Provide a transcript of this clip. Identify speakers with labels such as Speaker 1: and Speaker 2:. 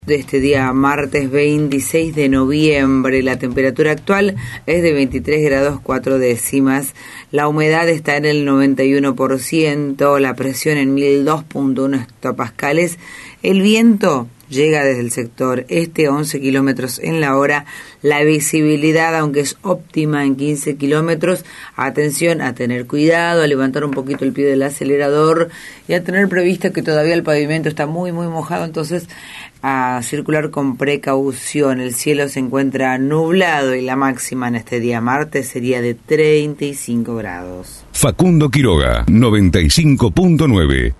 Speaker 1: De este día martes 26 de noviembre, la temperatura actual es de 23 grados 4 décimas, la humedad está en el 91%, la presión en 1002.1 hectopascales, el viento llega desde el sector este a 11 kilómetros en la hora, la visibilidad, aunque es óptima en 15 kilómetros, atención a tener cuidado, a levantar un poquito el pie del acelerador y a tener previsto que todavía el pavimento está muy mojado, entonces a circular con precaución. El cielo se encuentra nublado y la máxima en este día martes sería de 35 grados.
Speaker 2: Facundo Quiroga, 95.9.